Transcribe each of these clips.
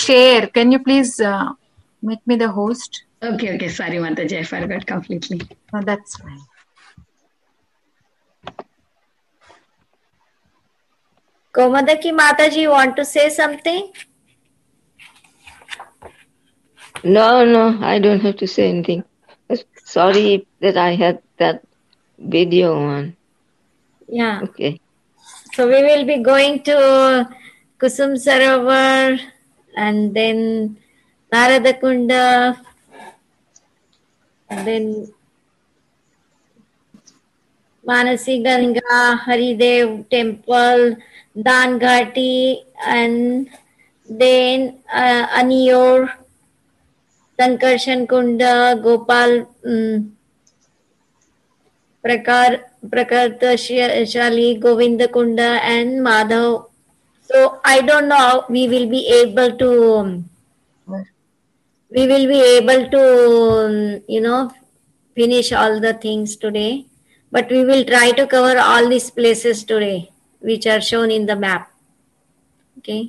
share. Can you please make me the host? Okay. Sorry, Mataji, I forgot completely. No, that's fine. Komadaki Mataji, you want to say something? No, I don't have to say anything. Sorry that I had that video on. Yeah. Okay. So we will be going to Kusum Sarovar and then Narada Kunda, and then Manasi Ganga, Haridev Temple, Dan Ghati, and then Aniyor, Sankarshan Kunda, Gopal Prakartashali, Govinda Kunda, and Madhav. So I don't know. We will be able to. Finish all the things today. But we will try to cover all these places today, which are shown in the map. Okay.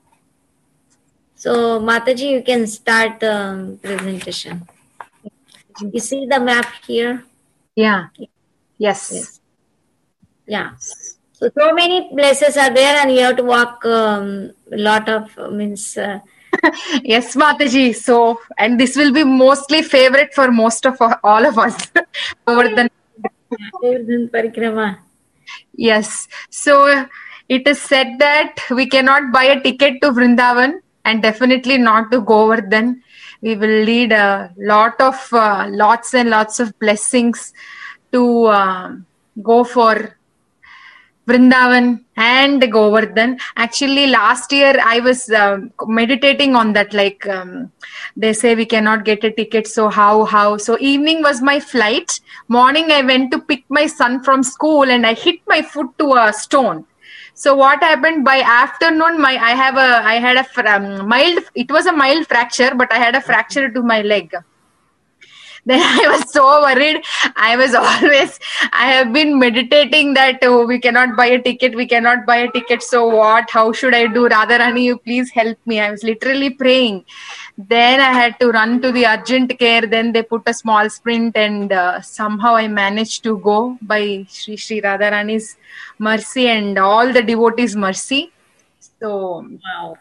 So Mataji, you can start the presentation. You see the map here? Yeah. Yes. Yeah. So many places are there, and you have to walk a lot of Yes, Mataji. So, and this will be mostly favorite for most of all of us. Govardhan Parikrama. Yes. So it is said that we cannot buy a ticket to Vrindavan and definitely not to Govardhan. We will lead lots and lots of blessings to go for Vrindavan and Govardhan. Actually, last year I was meditating on that. Like they say, we cannot get a ticket. So how? So evening was my flight. Morning I went to pick my son from school, and I hit my foot to a stone. So what happened by afternoon? I had a mild. It was a mild fracture, but I had a fracture to my leg. Then I was so worried. I have been meditating that we cannot buy a ticket. So what? How should I do? Radharani, you please help me. I was literally praying. Then I had to run to the urgent care. Then they put a small sprint, and somehow I managed to go by Sri Radharani's mercy and all the devotees' mercy. So, wow.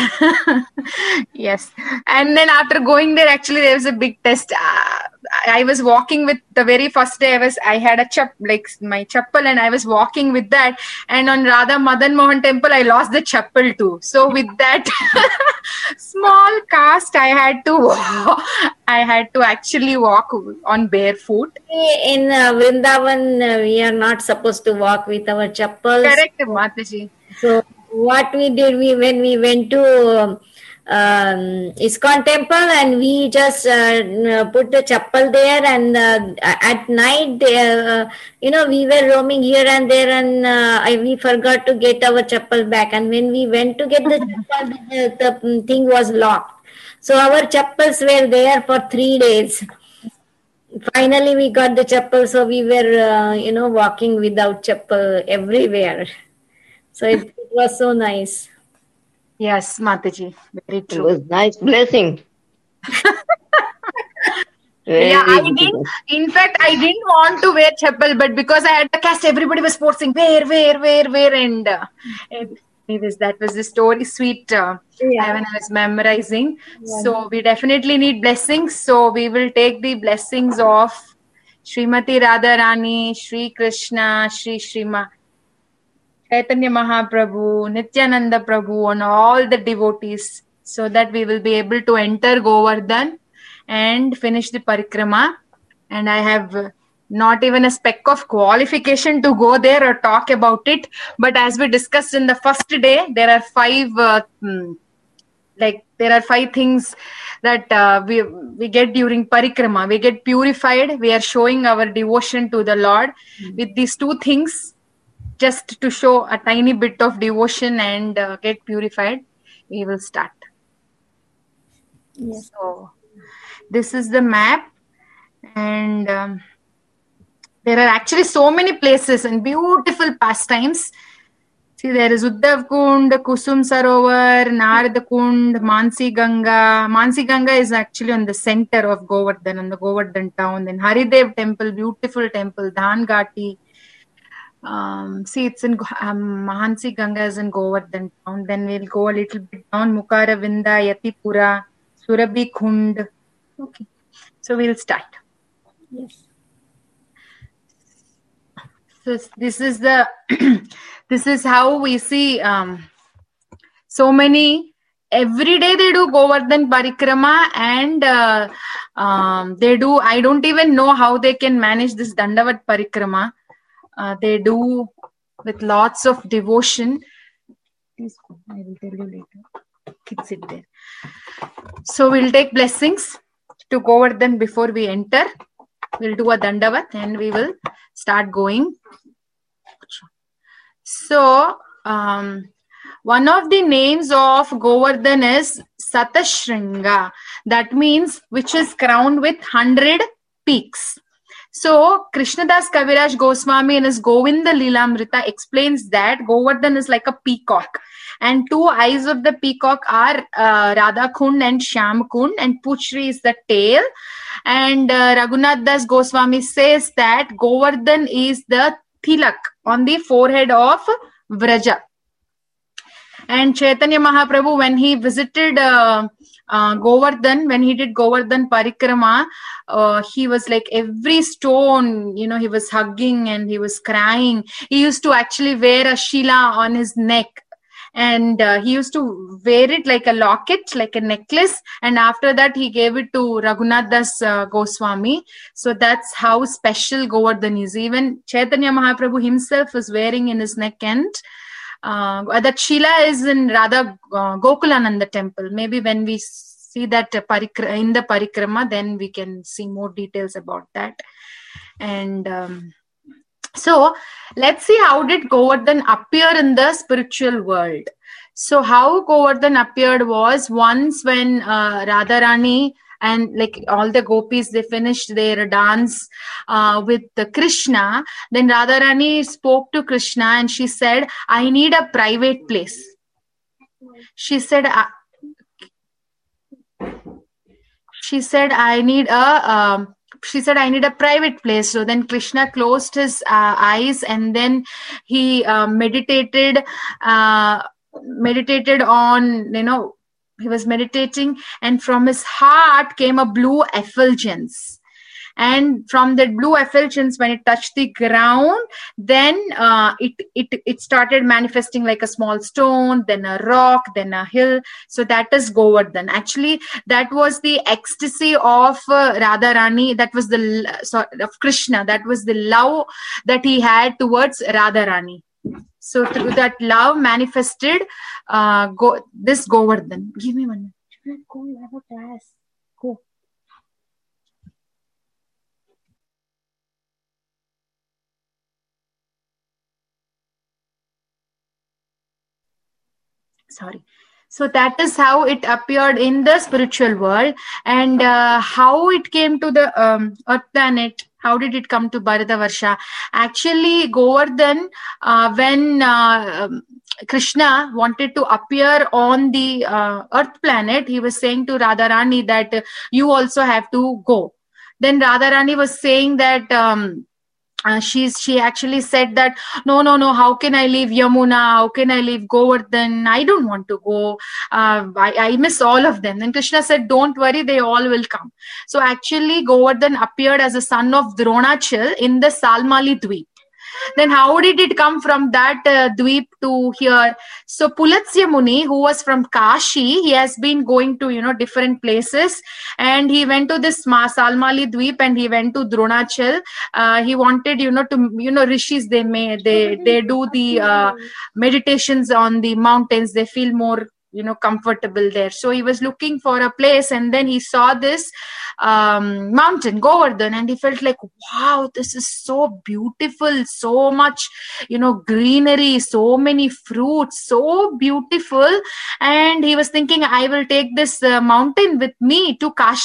Yes. And then after going there, actually there was a big test. I was walking with the very first day I had my chappal, and I was walking with that, and on Radha Madan Mohan temple I lost the chappal too. So with that small cast I had to actually walk on barefoot. In Vrindavan we are not supposed to walk with our chappals. Correct, Mataji. So what we did, when we went to ISKCON temple, and we just put the chappal there, and at night we were roaming here and there, and we forgot to get our chappal back, and when we went to get the chappal, the thing was locked. So our chappals were there for 3 days. Finally we got the chappal, so we were walking without chappal everywhere. So it was so nice. Yes, Mataji, very true. It was nice blessing. Yeah, I didn't. In fact, I didn't want to wear chappal, but because I had the cast, everybody was forcing wear, and anyways, that was the story. Sweet. When I was memorizing. Yeah. So we definitely need blessings. So we will take the blessings of Srimati Radharani, Sri Krishna, Srima Chaitanya Mahaprabhu, Nityananda Prabhu, and all the devotees, so that we will be able to enter Govardhan and finish the parikrama. And I have not even a speck of qualification to go there or talk about it. But as we discussed in the first day, there are 5 things that we get during parikrama. We get purified. We are showing our devotion to the Lord with these 2 things. Just to show a tiny bit of devotion and get purified, we will start. Yes. So, this is the map, and there are actually so many places and beautiful pastimes. See, there is Uddhav Kund, Kusum Sarovar, Narad Kund, Mansi Ganga. Mansi Ganga is actually on the center of Govardhan, on the Govardhan town. Then Haridev temple, beautiful temple, Dhan Ghati. See, it's in Mansi Ganga is in Govardhan town. Then we'll go a little bit down, Mukara Vinda, Yatipura, Surabhi Kund. Okay, so we'll start. Yes. So this is the this is how we see so many. Every day they do Govardhan Parikrama, and they do. I don't even know how they can manage this Dandavat Parikrama. They do with lots of devotion. Please, I will tell you later. Keep it there. So we'll take blessings to Govardhan before we enter. We'll do a Dandavat and we will start going. So, one of the names of Govardhan is Satashringa. That means which is crowned with 100 peaks. So, Krishnadas Kaviraj Goswami in his Govinda Lilamrita explains that Govardhan is like a peacock. And two eyes of the peacock are Radha Kund and Shyam Kund, and Puchri is the tail. And Raghunath Das Goswami says that Govardhan is the tilak on the forehead of Vraja. And Chaitanya Mahaprabhu, when he visited Govardhan, when he did Govardhan Parikrama, he was like every stone, he was hugging and he was crying. He used to actually wear a shila on his neck. And he used to wear it like a locket, like a necklace. And after that, he gave it to Raghunath Das Goswami. So that's how special Govardhan is. Even Chaitanya Mahaprabhu himself is wearing in his neck. And that Shila is in Radha Gokulananda temple. Maybe when we see that in the Parikrama, then we can see more details about that. And so let's see how did Govardhan appear in the spiritual world. So how Govardhan appeared was once when Radharani and like all the gopis, they finished their dance with Krishna. Then Radharani spoke to Krishna and she said, I need a private place. She said, I need a private place. So then Krishna closed his eyes and then he meditated on, he was meditating, and from his heart came a blue effulgence. And from that blue effulgence, when it touched the ground, then it started manifesting like a small stone, then a rock, then a hill. So that is Govardhan. Actually, that was the ecstasy of Radharani. That was of Krishna. That was the love that he had towards Radharani. So through that love manifested this Govardhan. Give me 1 minute. Go, you have a class. Go. Sorry. So that is how it appeared in the spiritual world, and how it came to the Earth planet. How did it come to Bharatavarsha? Actually, Govardhan, when Krishna wanted to appear on the Earth planet, he was saying to Radharani that you also have to go. Then Radharani was saying that she actually said that no, how can I leave Yamuna, how can I leave Govardhan, I don't want to go, I miss all of them. Then Krishna said, don't worry, they all will come. So actually Govardhan appeared as a son of Dronachal in the Salmali Dweep. Then how did it come from that Dweep to here? So Pulatsya Muni, who was from Kashi, he has been going to different places, and he went to this Salmali Dweep and he went to Dronachal. He wanted to rishis, they do the meditations on the mountains. They feel more comfortable there. So he was looking for a place, and then he saw this mountain, Govardhan, and he felt like, wow, this is so beautiful, so much greenery, so many fruits, so beautiful. And he was thinking, I will take this mountain with me to Kashi.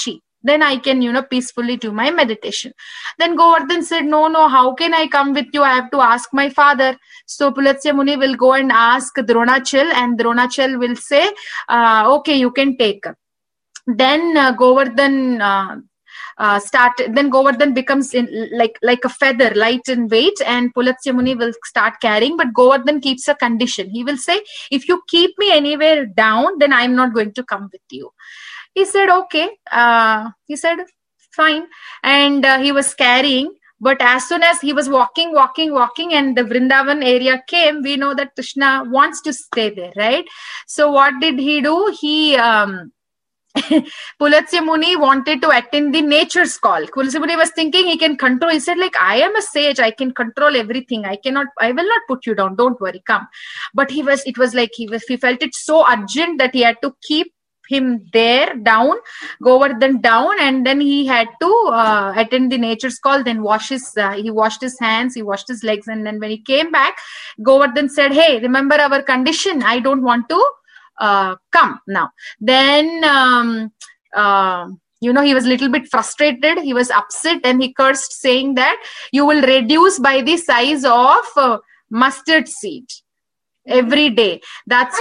Then I can, peacefully do my meditation. Then Govardhan said, no, how can I come with you? I have to ask my father. So Pulatsya Muni will go and ask Dronachal, and Dronachal will say, okay, you can take. Then Govardhan then Govardhan becomes like a feather, light in weight, and Pulatsya Muni will start carrying. But Govardhan keeps a condition. He will say, if you keep me anywhere down, then I'm not going to come with you. He said, okay. He said, fine. And he was carrying. But as soon as he was walking, and the Vrindavan area came, we know that Krishna wants to stay there, right? So what did he do? He... Pulatsya Muni wanted to attend the nature's call. Pulatsya Muni was thinking he can control. He said, like, I am a sage. I can control everything. I will not put you down. Don't worry. Come. But he felt it so urgent that he had to keep him there down, Govardhan down, and then he had to attend the nature's call. Then he washed his hands, he washed his legs, and then when he came back, Govardhan said, hey, remember our condition. I don't want to come now. Then he was a little bit frustrated. He was upset, and he cursed, saying that you will reduce by the size of mustard seed every day. That's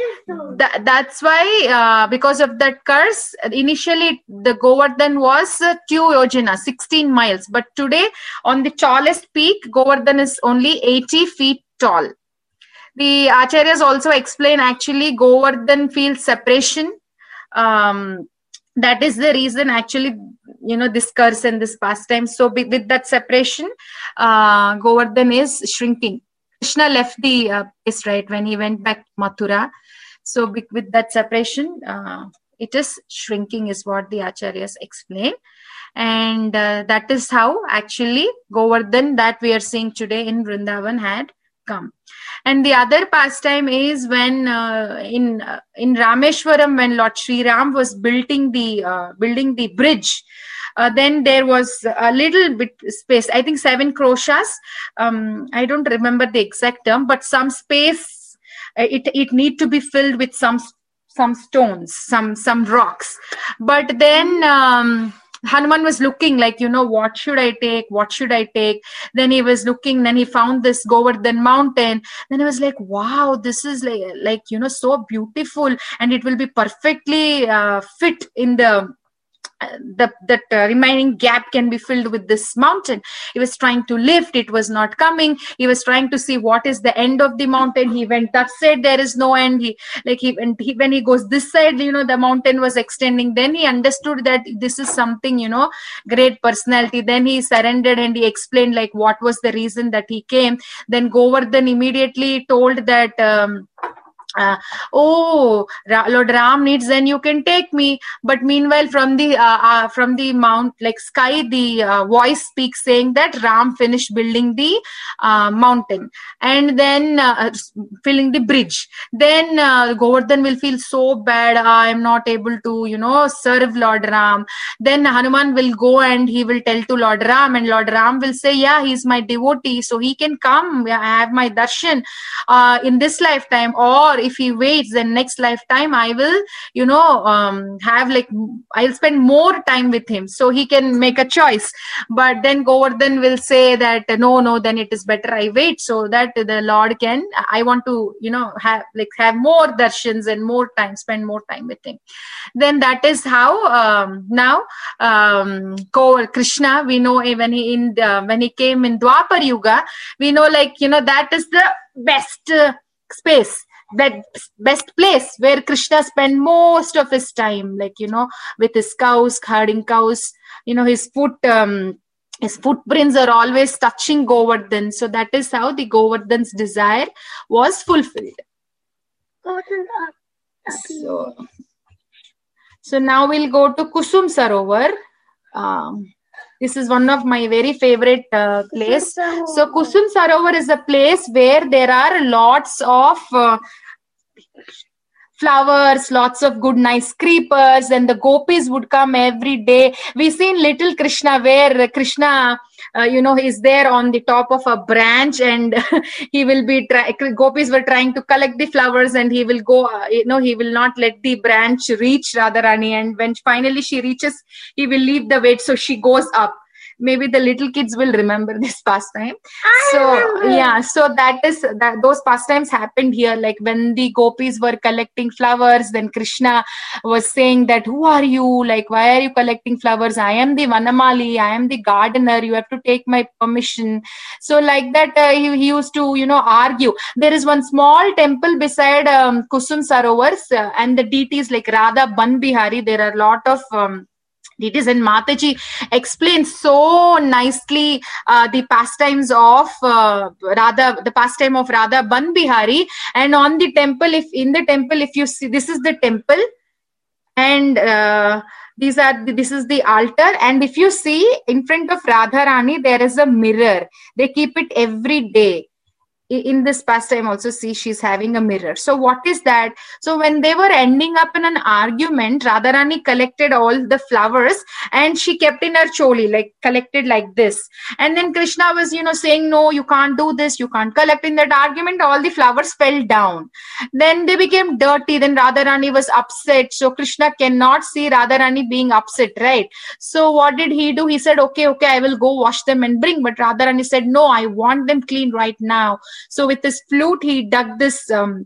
why because of that curse, initially the Govardhan was 2 yojana, 16 miles, but today on the tallest peak, Govardhan is only 80 feet tall. The Acharyas also explain, actually, Govardhan feels separation. That is the reason, actually, this curse and this pastime. So with that separation, Govardhan is shrinking. Krishna left the place, right, when he went back to Mathura. So with that separation, it is shrinking, is what the Acharyas explain. And that is how, actually, Govardhan that we are seeing today in Vrindavan had come. And the other pastime is when in Rameshwaram, when Lord Sri Ram was building the bridge, then there was a little bit space, I think 7 kroshas. I don't remember the exact term, but some space, it need to be filled with some stones, some rocks. But then Hanuman was looking like, what should I take? Then he was looking, then he found this Govardhan mountain. Then he was like, wow, this is like so beautiful, and it will be perfectly fit in that remaining gap can be filled with this mountain. He was trying to lift, it was not coming. He was trying to see what is the end of the mountain. He went that side, there is no end. When he goes this side, the mountain was extending. Then he understood that this is something, great personality. Then he surrendered, and he explained like what was the reason that he came. Then Govardhan immediately told that Lord Ram needs, then you can take me. But meanwhile, from the mount, like sky, the voice speaks, saying that Ram finished building the mountain, and then filling the bridge. Then Govardhan will feel so bad. I am not able to serve Lord Ram. Then Hanuman will go and he will tell to Lord Ram, and Lord Ram will say, yeah, he's my devotee, so he can come. I have my darshan in this lifetime, or if he waits, then next lifetime I will I'll spend more time with him, so he can make a choice. But then Govardhan will say that no, then it is better I wait, so that the Lord can, I want to have more darshans and more time, spend more time with him. Then that is how now Krishna, we know when he came in Dwapar Yuga, we know that is the best space, that best place where Krishna spent most of his time, with his cows, herding cows. His footprints are always touching Govardhan. So that is how the Govardhan's desire was fulfilled. So now we'll go to Kusum Sarovar. This is one of my very favorite place. So Kusum Sarovar is a place where there are lots of flowers, lots of good nice creepers, and the gopis would come every day. We seen little Krishna where Krishna is there on the top of a branch, and he will be gopis were trying to collect the flowers, and he will go, he will not let the branch reach Radharani, and when finally she reaches, he will leave the weight, so she goes up. Maybe the little kids will remember this pastime. So those pastimes happened here. Like when the gopis were collecting flowers, then Krishna was saying that, who are you? Like, why are you collecting flowers? I am the Vanamali. I am the gardener. You have to take my permission. So like that, he used to, argue. There is one small temple beside Kusum Sarovars, and the deities like Radha Ban Bihari. There are a lot of deities, and Mataji explains so nicely the pastimes of Radha, the pastime of Radha Ban Bihari. And on the temple, if you see, this is the temple, and this is the altar, and if you see in front of Radharani, there is a mirror. They keep it every day. In this pastime also, see, she's having a mirror. So what is that? So when they were ending up in an argument, Radharani collected all the flowers and she kept in her choli, like collected like this. And then Krishna was, saying, no, you can't do this, you can't collect. In that argument, all the flowers fell down. Then they became dirty. Then Radharani was upset. So Krishna cannot see Radharani being upset, right? So what did he do? He said, okay, I will go wash them and bring. But Radharani said, no, I want them clean right now. So with his flute, he dug this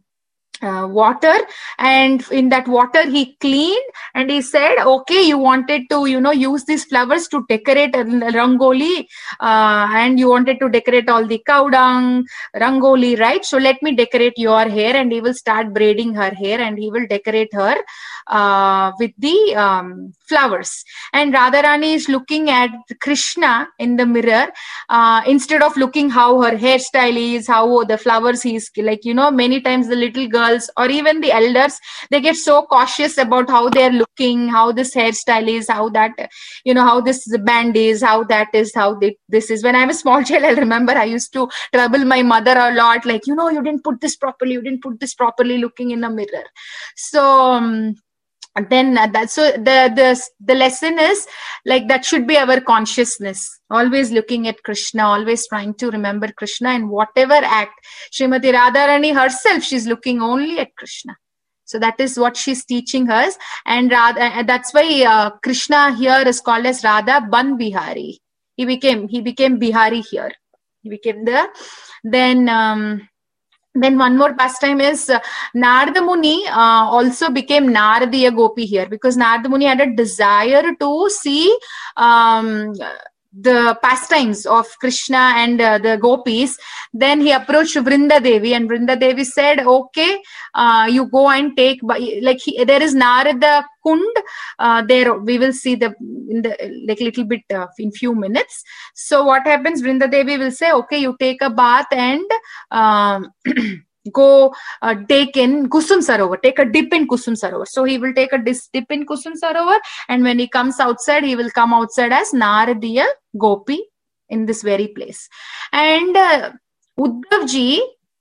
water, and in that water he cleaned, and he said, okay, you wanted to use these flowers to decorate a rangoli, and you wanted to decorate all the cow dung rangoli, right? So let me decorate your hair. And he will start braiding her hair, and he will decorate her with the flowers. And Radharani is looking at Krishna in the mirror, instead of looking how her hairstyle is, how the flowers he's like, many times the little girls or even the elders, they get so cautious about how they're looking, how this hairstyle is, how that, how this band is, how that is, how this is. When I was a small child, I remember I used to trouble my mother a lot, like, you didn't put this properly, looking in a mirror. So then the lesson is like, that should be our consciousness, always looking at Krishna, always trying to remember Krishna, and whatever act. Srimati Radharani herself, she's looking only at Krishna. So that is what she's teaching us, and that's why Krishna here is called as Radha Ban Bihari. He became Bihari here. He became Then one more pastime is Narada Muni also became Naradiya Gopi here, because Narada Muni had a desire to see the pastimes of Krishna and the gopis. Then he approached Vrinda Devi, and Vrinda Devi said, okay, you go and take, there is Narada Kund, there we will see little bit in few minutes. So what happens, Vrinda Devi will say, okay, you take a bath and go take in Kusum Sarovar, take a dip in Kusum Sarovar. So he will take a dip in Kusum Sarovar, and when he comes outside, he will come outside as Naradiya Gopi in this very place. And Uddhav ji,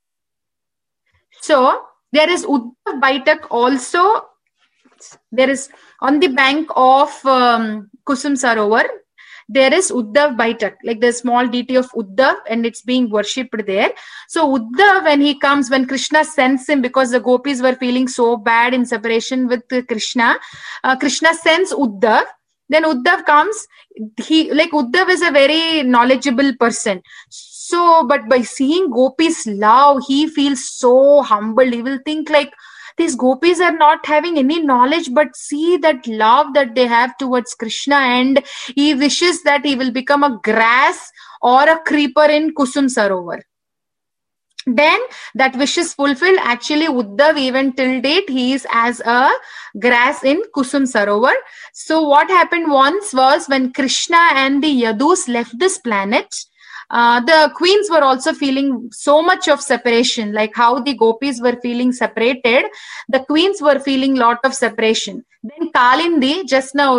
so there is Uddhav Baitak also, there is on the bank of Kusum Sarovar, there is Uddhav Baitak, like the small deity of Uddhav, and it's being worshipped there. So Uddhav, when he comes, when Krishna sends him, because the gopis were feeling so bad in separation with Krishna, Krishna sends Uddhav. Then Uddhav comes. Uddhav is a very knowledgeable person. So, but by seeing gopis' love, he feels so humbled. He will think like, these gopis are not having any knowledge, but see that love that they have towards Krishna, and he wishes that he will become a grass or a creeper in Kusum Sarovar. Then that wish is fulfilled. Actually, Uddhav, even till date, he is as a grass in Kusum Sarovar. So what happened once was, when Krishna and the Yadus left this planet, the queens were also feeling so much of separation, like how the gopis were feeling separated, the queens were feeling lot of separation. Then Kalindi, just now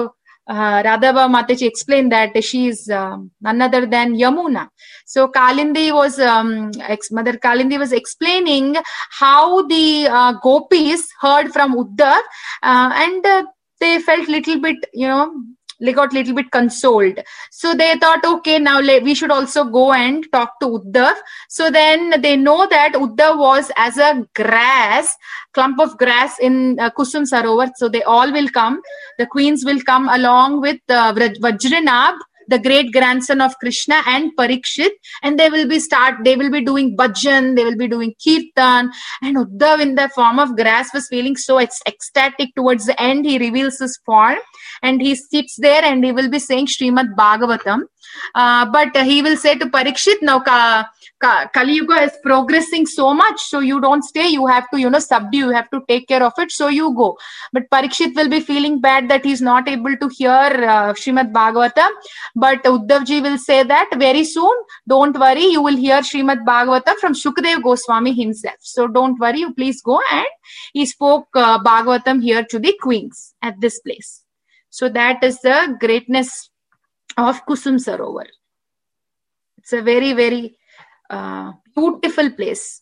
Radhava Mataji explained that she is none other than Yamuna. So Kalindi was Mother Kalindi was explaining how the gopis heard from Uddhav and they felt little bit, they got little bit consoled. So they thought, okay, now we should also go and talk to Uddhav. So then they know that Uddhav was as a clump of grass in Kusum Sarovar. So they all will come. The queens will come along with Vajranabh, the great grandson of Krishna, and Parikshit, and they will be doing bhajan, they will be doing kirtan, and Uddhav in the form of grass was feeling so ecstatic. Towards the end, he reveals his form and he sits there and he will be saying Srimad Bhagavatam, but he will say to Parikshit, now Kali Yuga is progressing so much, so you don't stay, you have to subdue, you have to take care of it, so you go. But Parikshit will be feeling bad that he's not able to hear Srimad Bhagavatam, but Uddhavji will say that very soon, don't worry, you will hear Srimad Bhagavatam from Shukdev Goswami himself, so don't worry, you please go. And he spoke Bhagavatam here to the queens at this place. So that is the greatness of Kusum Sarovar. It's a very, very beautiful place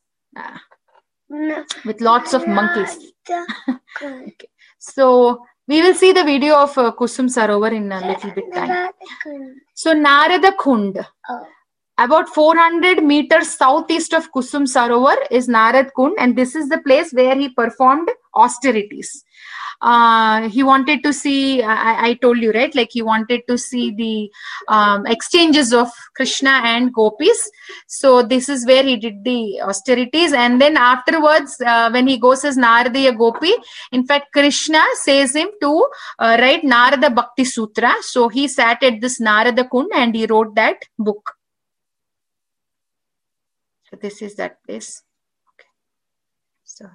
with lots of monkeys. Okay. So we will see the video of Kusum Sarovar in a little bit time. So Narada Kund, about 400 meters southeast of Kusum Sarovar is Narad Kund, and this is the place where he performed austerities. He wanted to see, I told you, right? Like he wanted to see the exchanges of Krishna and gopis. So this is where he did the austerities. And then afterwards, when he goes as Naradiya Gopi, in fact, Krishna says him to write Narada Bhakti Sutra. So he sat at this Narada Kund and he wrote that book. So this is that place. Okay. Sorry.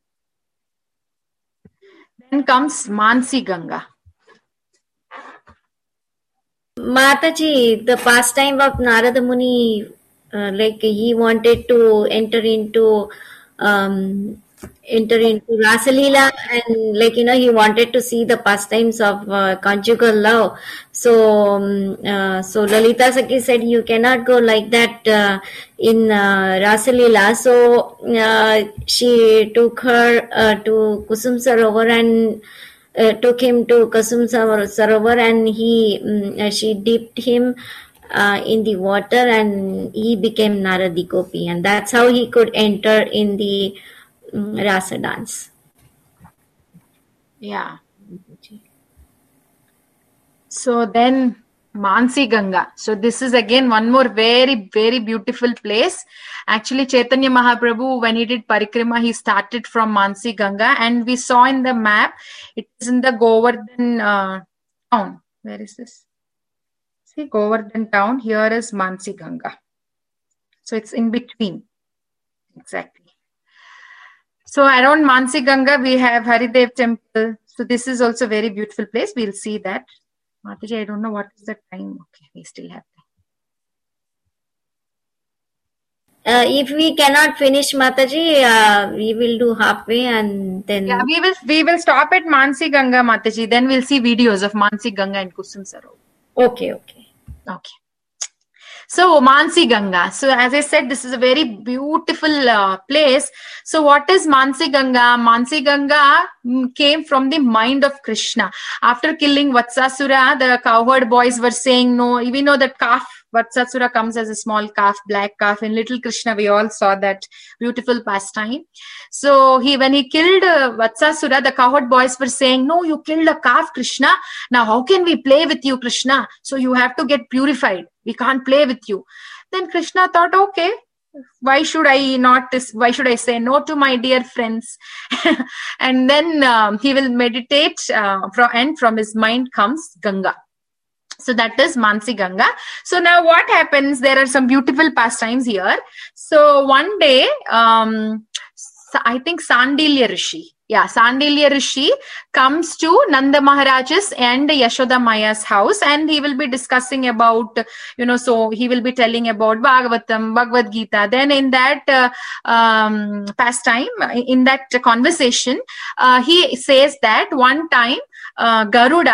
Then comes Mansi Ganga. Mataji, the pastime of Narada Muni, like he wanted to enter into Rasalila, and he wanted to see the pastimes of conjugal love. So Lalita Sakhi said, you cannot go like that in Rasalila. So she took her to Kusum Sarovar and took him to Kusum Sarovar, and she dipped him in the water, and he became Naradi Gopi, and that's how he could enter in the Rasa dance. Yeah. So then Mansi Ganga. So this is again one more very, very beautiful place. Actually, Chaitanya Mahaprabhu, when he did Parikrama, he started from Mansi Ganga, and we saw in the map, it is in the Govardhan town. Where is this? See, Govardhan town. Here is Mansi Ganga. So it's in between. Exactly. So around Mansi Ganga, we have Haridev temple. So this is also a very beautiful place. We'll see that. Mataji, I don't know what is the time. Okay, we still have time. If we cannot finish, Mataji, we will do halfway, and then... Yeah, we will stop at Mansi Ganga, Mataji. Then we'll see videos of Mansi Ganga and Kusum Sarovar. Okay. So Mansi Ganga. So as I said, this is a very beautiful place. So what is Mansi Ganga? Mansi Ganga came from the mind of Krishna. After killing Vatsasura, the cowherd boys were saying no. We know that calf, Vatsasura comes as a small calf, black calf. In Little Krishna, we all saw that beautiful pastime. So when he killed Vatsasura, the cowherd boys were saying, no, you killed a calf, Krishna. Now how can we play with you, Krishna? So you have to get purified. We can't play with you. Then Krishna thought, okay, why should I say no to my dear friends? And then he will meditate and from his mind comes Ganga. So that is Mansi Ganga. So now what happens? There are some beautiful pastimes here. So one day, I think Sandilya Rishi. Yeah, Sandilya Rishi comes to Nanda Maharaj's and Yashoda Maya's house, and he will be discussing about, so he will be telling about Bhagavatam, Bhagavad Gita. Then in that pastime, in that conversation, he says that one time Garuda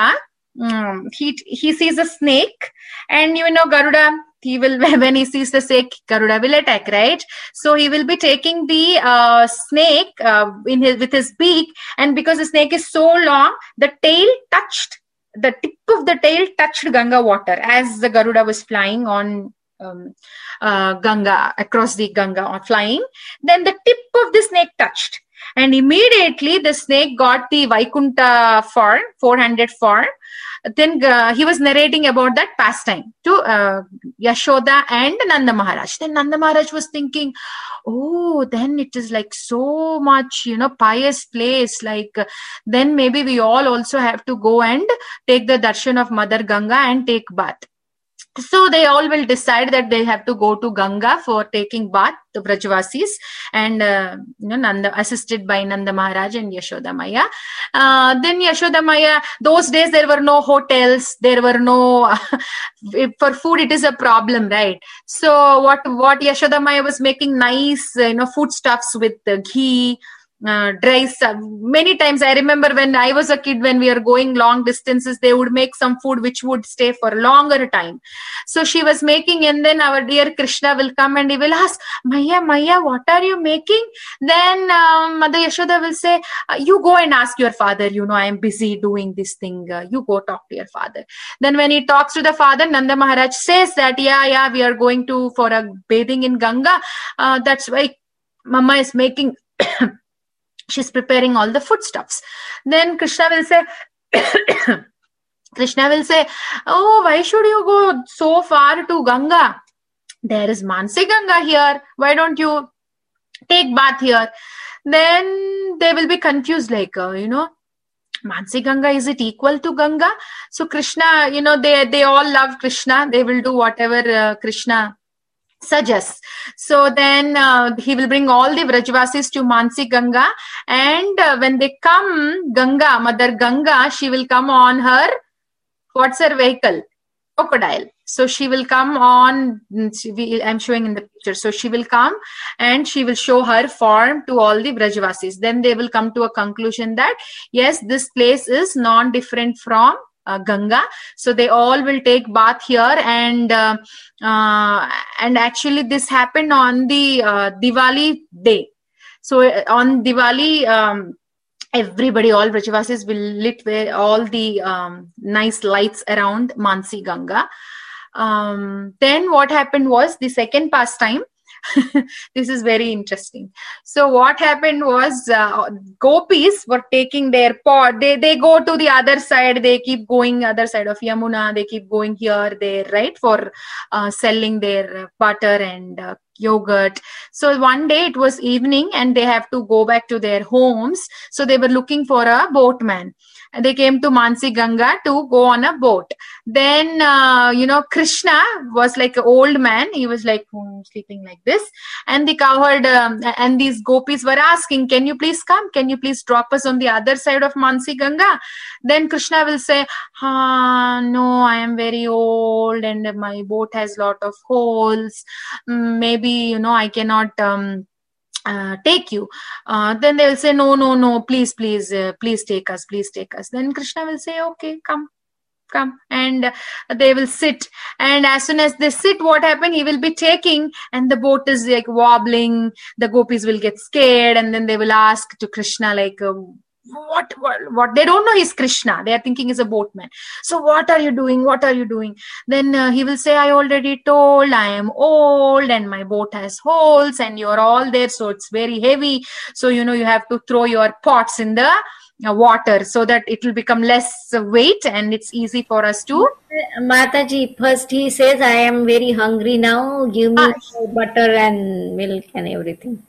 he sees a snake, and Garuda, he will when he sees the snake, Garuda will attack, right? So he will be taking the snake with his beak, and because the snake is so long, the tip of the tail touched Ganga water as the Garuda was flying on Ganga, across the Ganga, or flying. Then the tip of the snake touched, and immediately the snake got the Vaikunta form, 400 form. Then he was narrating about that pastime to Yashoda and Nanda Maharaj. Then Nanda Maharaj was thinking, oh, then it is like so much, pious place. Like then maybe we all also have to go and take the darshan of Mother Ganga and take bath. So they all will decide that they have to go to Ganga for taking bath, the Brajavasis, and Nanda, assisted by Nanda Maharaj and Yashoda Maya. Then Yashoda Maya, those days there were no hotels, there were no for food it is a problem, right? So what Yashoda Maya was making nice foodstuffs with ghee, dry stuff. Many times I remember when I was a kid, when we are going long distances, they would make some food which would stay for a longer time. So she was making, and then our dear Krishna will come and he will ask, Maya, what are you making? Then Mother Yashoda will say, you go and ask your father, I am busy doing this thing, you go talk to your father. Then when he talks to the father, Nanda Maharaj says that yeah, we are going for a bathing in Ganga, that's why Mama is making she's preparing all the foodstuffs. Then Krishna will say, oh, why should you go so far to Ganga? There is Mansi Ganga here. Why don't you take bath here? Then they will be confused, like, Mansi Ganga, is it equal to Ganga? So Krishna, they all love Krishna. They will do whatever Krishna suggests. So then he will bring all the Vrajavasis to Mansi Ganga, and when they come, Mother Ganga, she will come on her, what's her vehicle? Crocodile. So she will come on, I'm showing in the picture. So she will come and she will show her form to all the Vrajavasis. Then they will come to a conclusion that yes, this place is non-different from Ganga. So they all will take bath here, and actually this happened on the Diwali day. So on Diwali, everybody, all Vrajavasis will lit all the nice lights around Mansi Ganga. Then what happened was the second pastime. This is very interesting. So what happened was gopis were taking their pot. They go to the other side. They keep going other side of Yamuna. They keep going here, there, right, for selling their butter and yogurt. So one day it was evening and they have to go back to their homes. So they were looking for a boatman. And they came to Mansi Ganga to go on a boat. Then, Krishna was like an old man. He was like sleeping like this. And the cowherd and these gopis were asking, can you please come? Can you please drop us on the other side of Mansi Ganga? Then Krishna will say, no, I am very old and my boat has lot of holes. Maybe, I cannot take you. Then they will say, no, please take us. Then Krishna will say, okay, come. And they will sit. And as soon as they sit, what happened? He will be taking, and the boat is like wobbling. The gopis will get scared, and then they will ask to Krishna, like, what? They don't know he's Krishna. They are thinking he's a boatman. So what are you doing? Then he will say, I already told, I am old and my boat has holes and you're all there. So it's very heavy. So, you have to throw your pots in the water so that it will become less weight and it's easy for us to. Mataji, first he says, I am very hungry now. Give me butter and milk and everything.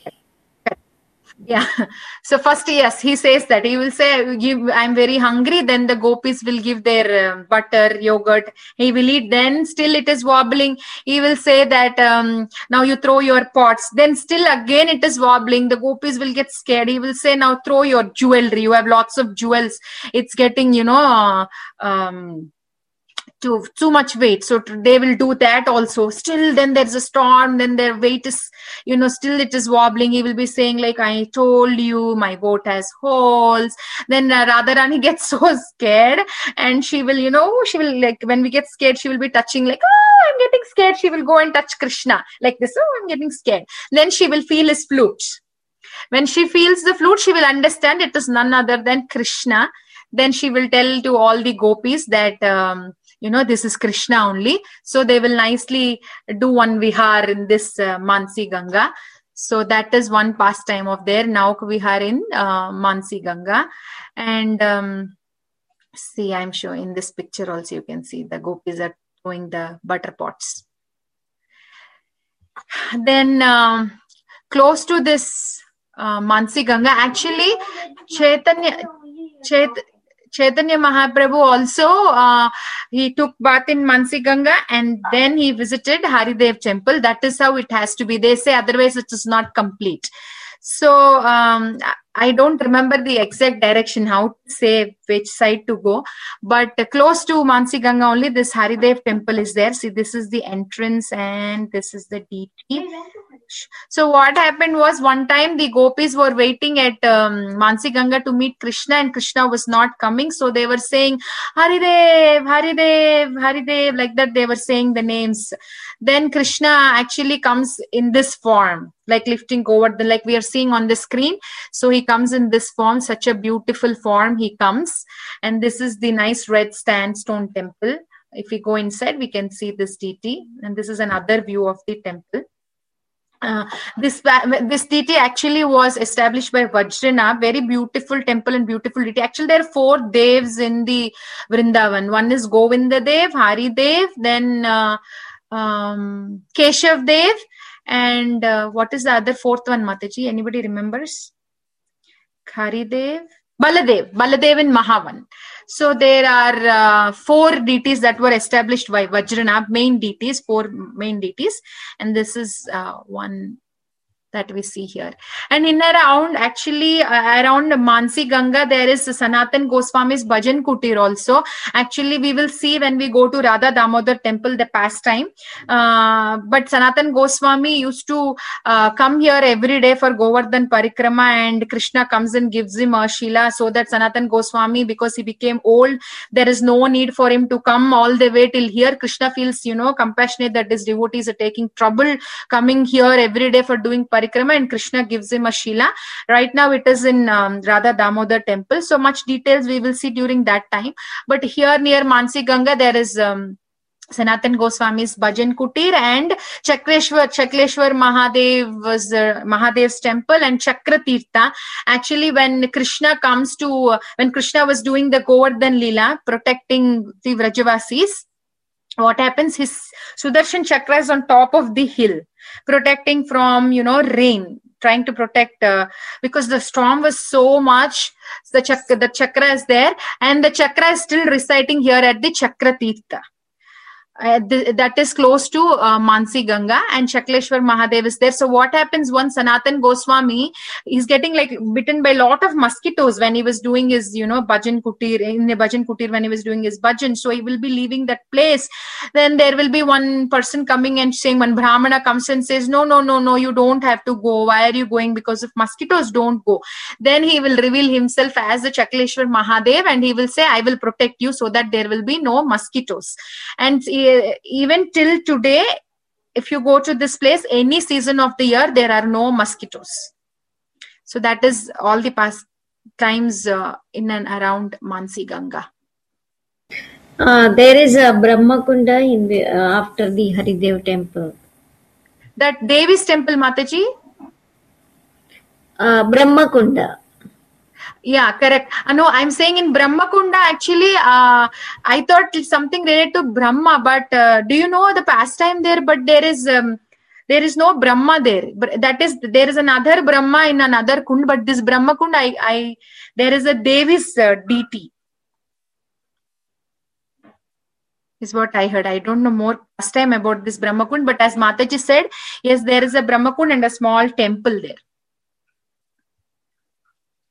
Yeah. So first, yes, he says that. He will say, I'm very hungry. Then the gopis will give their butter, yogurt. He will eat. Then still it is wobbling. He will say that now you throw your pots. Then still again it is wobbling. The gopis will get scared. He will say, now throw your jewelry. You have lots of jewels. It's getting, too much weight, so they will do that also. Still then there's a storm, then their weight is, still it is wobbling. He will be saying like, I told you my boat has holes. Then Radharani gets so scared, and she will like, when we get scared, she will be touching like, oh, I'm getting scared. She will go and touch Krishna like this. Oh, I'm getting scared. Then she will feel his flute. When she feels the flute, she will understand it is none other than Krishna. Then she will tell to all the gopis that this is Krishna only. So they will nicely do one vihar in this Mansi Ganga. So that is one pastime of their Nauk Vihar in Mansi Ganga. And see, I'm showing in this picture also, you can see the gopis are throwing the butter pots. Then close to this Mansi Ganga, actually Chaitanya Mahaprabhu also, he took bath in Mansi Ganga, and then he visited Haridev temple. That is how it has to be. They say otherwise it is not complete. So I don't remember the exact direction, how to say which side to go, but close to Mansi Ganga only this Haridev temple is there. See, this is the entrance and this is the deity. So what happened was, one time the gopis were waiting at Mansi Ganga to meet Krishna, and Krishna was not coming. So they were saying, Haridev, Haridev, Haridev, like that they were saying the names. Then Krishna actually comes in this form, like lifting Govardhan, like we are seeing on the screen. So he comes in this form, such a beautiful form he comes. And this is the nice red sandstone temple. If we go inside, we can see this deity. And this is another view of the temple. This deity actually was established by Vajrana, very beautiful temple and beautiful deity. Actually, there are 4 devs in the Vrindavan. One is Govinda Dev, Hari Dev, then Keshav Dev, and what is the other 4th one, Mataji? Anybody remembers? Hari Dev, Baladev in Mahavan. So there are 4 deities that were established by Vajrana, main deities, 4 main deities. And this is one that we see here. And in around, actually around Mansi Ganga, there is Sanatan Goswami's Bhajan Kutir also. Actually, we will see when we go to Radha Damodar temple the pastime. But Sanatan Goswami used to come here every day for Govardhan Parikrama, and Krishna comes and gives him a Shila, so that Sanatan Goswami, because he became old, there is no need for him to come all the way till here. Krishna feels, compassionate that his devotees are taking trouble coming here every day for doing Parikrama, and Krishna gives him a Shila. Right now it is in Radha Damodar temple. So much details we will see during that time. But here near Mansi Ganga, there is Sanatan Goswami's Bhajan Kutir and Chakleshwar Mahadev was Mahadev's temple, and Chakra Tirtha. Actually, when Krishna was doing the Govardhan Leela, protecting the Vrajavasis, what happens? His Sudarshan Chakra is on top of the hill, protecting from, rain, trying to protect, because the storm was so much. The chakra is there, and the chakra is still reciting here at the Chakra Tirtha. That is close to Mansi Ganga, and Chakleshwar Mahadev is there. So what happens once Sanatan Goswami is getting like bitten by a lot of mosquitoes when he was doing his, Bhajan Kutir, in the Bhajan Kutir when he was doing his Bhajan. So he will be leaving that place. Then there will be one person coming and saying, when Brahmana comes and says, no, you don't have to go. Why are you going? Because of mosquitoes, don't go. Then he will reveal himself as the Chakleshwar Mahadev, and he will say, I will protect you so that there will be no mosquitoes. And even till today, if you go to this place, any season of the year, there are no mosquitoes. So that is all the past times in and around Mansi Ganga. There is a Brahmakunda in the after the Haridev temple. That Devi's temple, Mataji? Brahmakunda. Yeah, correct. No, I'm saying in Brahmakunda, actually, I thought it's something related to Brahma, but do you know the pastime there? But there is no Brahma there. But there is another Brahma in another Kund, but this Brahmakunda, there is a Devi's deity. Is what I heard. I don't know more pastime about this Brahmakund, but as Mataji said, yes, there is a Brahmakund and a small temple there.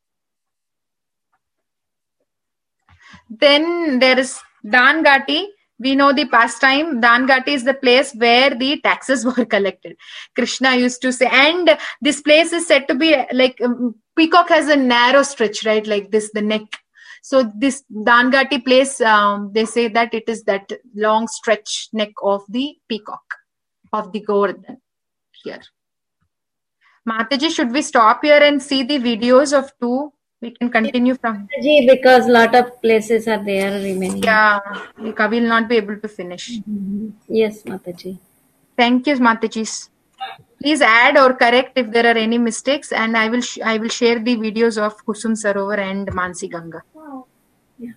Then there is Dan Ghati. We know the pastime. Dangati is the place where the taxes were collected. Krishna used to say, and this place is said to be like peacock has a narrow stretch, right? Like this, the neck. So this Dangati place, they say that it is that long stretch neck of the peacock, of the Govardhan here. Mataji, should we stop here and see the videos of two? We can continue from. Because lot of places are there remaining. Yeah, we will not be able to finish. Yes, Mataji. Thank you, Mataji. Please add or correct if there are any mistakes, and I will share the videos of Kusum Sarovar and Mansi Ganga. Wow. Yeah.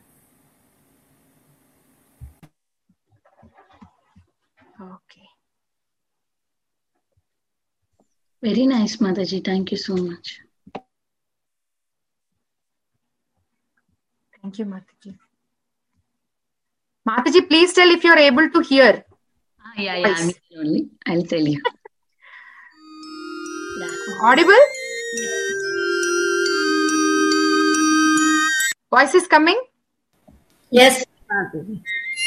Okay. Very nice, Mataji. Thank you so much. Thank you, Mataji. Mataji, please tell if you are able to hear. Yeah, I'm here only. I'll tell you. Audible? Voice is coming? Yes, Mataji.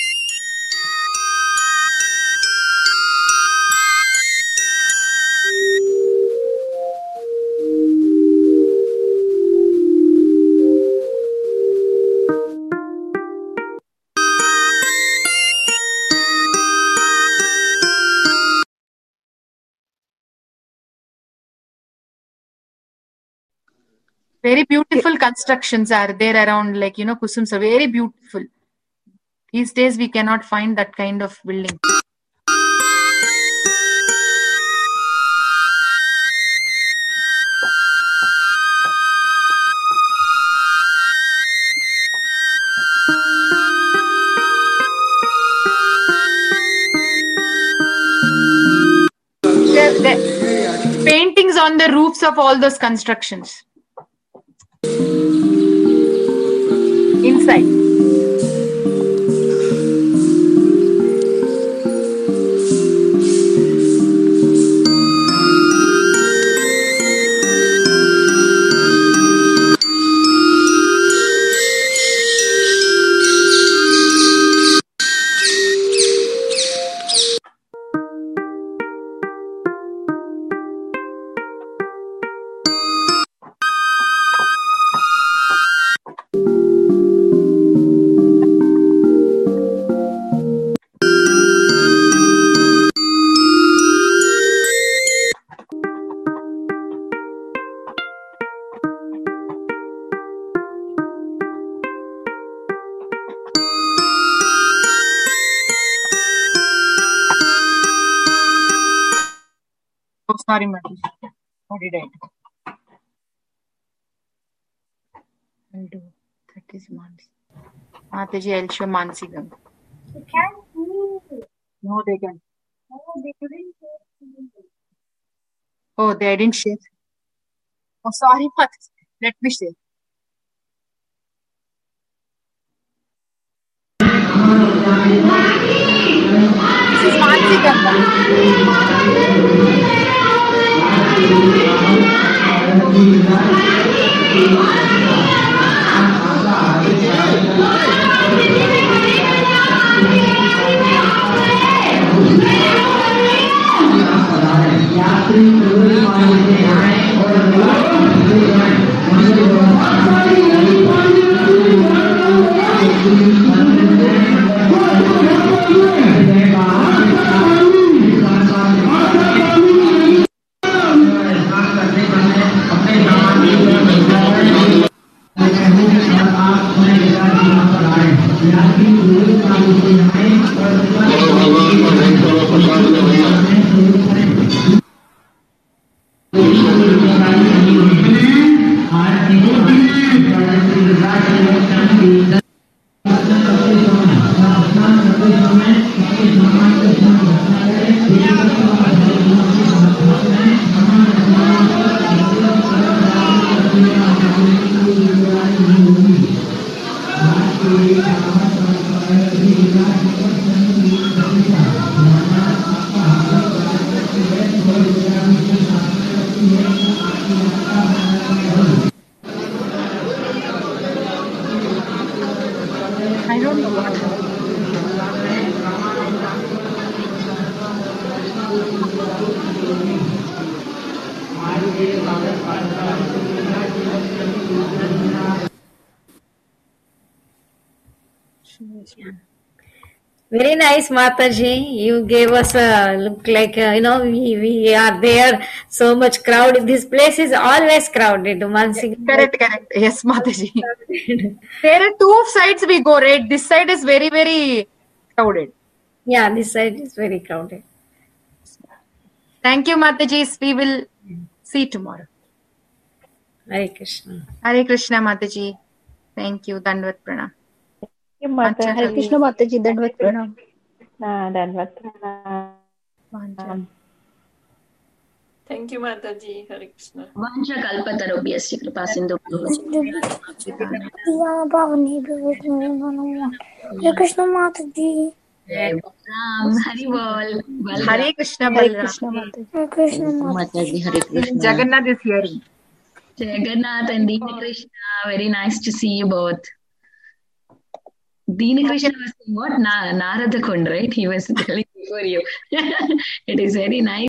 Very beautiful constructions are there around, like, Kusums are very beautiful. These days we cannot find that kind of building. The paintings on the roofs of all those constructions. Inside. Oh, sorry, Mati. What did I do? I'll do. That is Mansi. Mataji, I'll show Mansi Ganga. You can't move. No, they can. Oh, they couldn't share. Oh, they didn't share. Oh, sorry, Mataji. Let me share. This is Mansi I don't know what. Very nice, Mataji. You gave us a look like, we are there. So much crowd. This place is always crowded. Correct. Yes, Mataji. There are two sides we go, right? This side is very, very crowded. Yeah, this side is very crowded. Thank you, Mataji. We will see tomorrow. Hare Krishna. Hare Krishna, Mataji. Thank you. Dandavat Pranam. Hare Krishna Mataji, Dandavat Pranam. Dandavat Pranam. Thank you, Mataji. Hare Krishna. Vansha kalpatarobhyasya kripa sindhu. Hare Krishna Mataji. Hari Bol. Hare Krishna, Hare Balram. Krishna Mataji. Hare Krishna Mataji, Hare Krishna. Jagannath is hearing. Jagannath and Deena Krishna, very nice to see you both. Deena Krishna was saying what? Narada Kund, right? He was telling before you. It is very nice.